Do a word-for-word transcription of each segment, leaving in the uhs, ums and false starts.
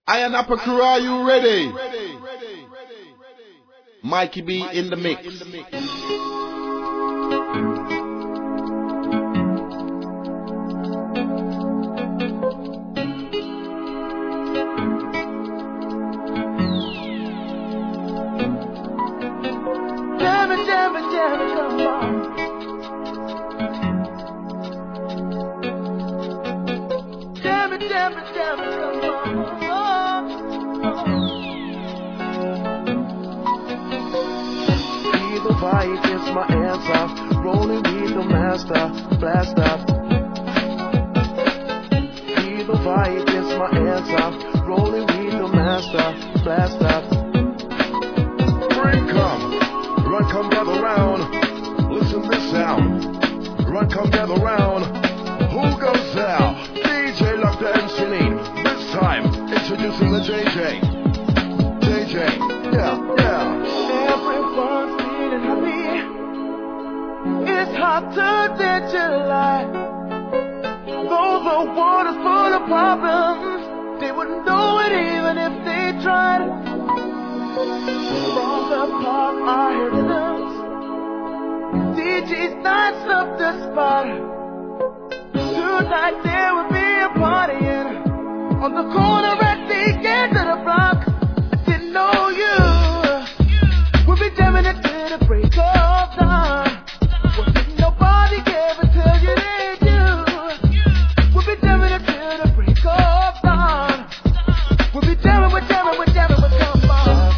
I and Upper Crew, are you ready? Mikey B in the mix. Jam it, jam it, jam it, come on. Jam it, jam it, jam it, come on. Feel the vibe is my answer. Rolling with the master, blast up. Feel the vibe is my answer. Rolling with the master, blast up. Bring come. Run, come, gather round. Listen this sound. Run, come, gather round. Who goes out? D J Lock the M C Lean. This time, introducing the J J. J J, yeah, yeah. Everyone's feeling happy. It's hotter than July. Though the water's full of problems, they wouldn't know it even if they tried. From the park, I hear rhythms. D Js lights up the spot. Tonight there will be a partying on the corner at the end of the block. I didn't know you would be jamming it till the break of dawn. Well, didn't nobody ever tell you they do? We'll be jamming it till the break of dawn. We'll be jamming, we're jamming, we're jamming, we're come on.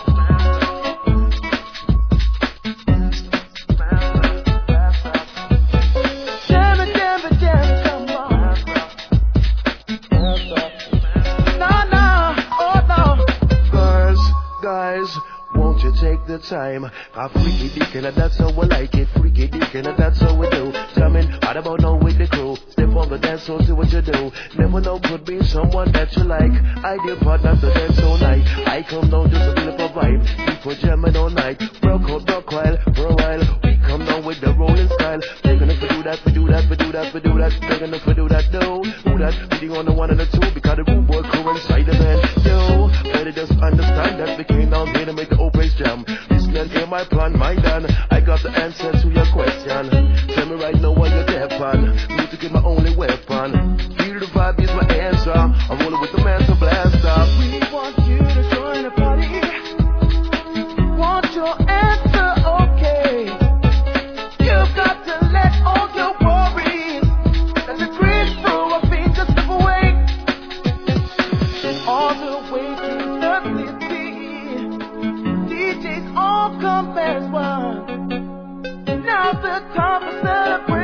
Take the time, a freaky dick and that's how we like it. Freaky dick and that's how we do. Jamming, hot about now with the crew. Step on the dance floor, see what you do. Never know, could be someone that you like. Ideal partner to dance all night. I come down just to feel up a vibe. People jamming all night. Broke out, broke while, for a while. We come down with the rolling style. They're gonna do that, we do that, we do that, we do that. They're gonna do that, no. Do that, beating on the one and the two. Because the room boy crew inside the band. Yo, better just understand that we came down here to make the old place jam. This man came my plan, my done. I got the answer to your question. Tell me right now what you're deaf on. Music is my only weapon. Feel the vibe is my answer. I'm rolling with the man to blast up. We want you to join the party. Want your answer, okay? You've got to let all your worries let the breeze through our fingers slip away. All the way to the city, D Js all come as one. Now's the time to celebrate.